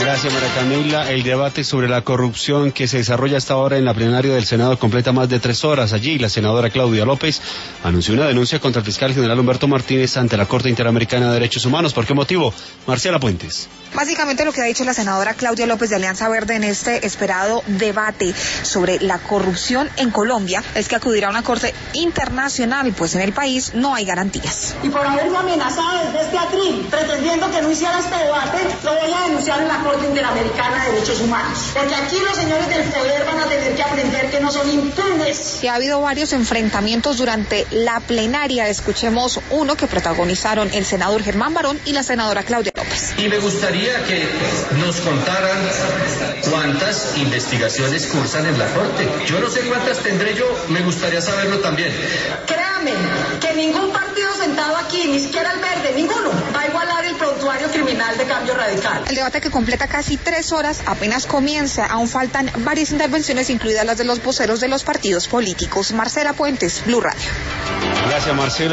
Gracias, María Camila. El debate sobre la corrupción que se desarrolla hasta ahora en la plenaria del Senado completa más de 3 horas. Allí, la senadora Claudia López anunció una denuncia contra el fiscal general Humberto Martínez ante la Corte Interamericana de Derechos Humanos. ¿Por qué motivo? Marcela Puentes. Básicamente lo que ha dicho la senadora Claudia López de Alianza Verde en este esperado debate sobre la corrupción en Colombia es que acudirá a una corte internacional, pues en el país no hay garantías. Y por haberme amenazado desde este atril, pretendiendo que no hiciera este debate, lo voy a denunciar en la Corte Interamericana de Derechos Humanos. Porque aquí los señores del poder van a tener que aprender que no son impunes. Y ha habido varios enfrentamientos durante la plenaria. Escuchemos uno que protagonizaron el senador Germán Barón y la senadora Claudia López. Y me gustaría que nos contaran cuántas investigaciones cursan en la Corte. Yo no sé cuántas tendré yo, me gustaría saberlo también. Créanme que ningún partido sentado aquí, ni siquiera el Verde, ninguno, va a igualar el prontuario criminal de Cambio Radical. El debate, que completa casi 3 horas, apenas comienza. Aún faltan varias intervenciones, incluidas las de los voceros de los partidos políticos. Marcela Puentes, Blue Radio. Gracias, Marcela.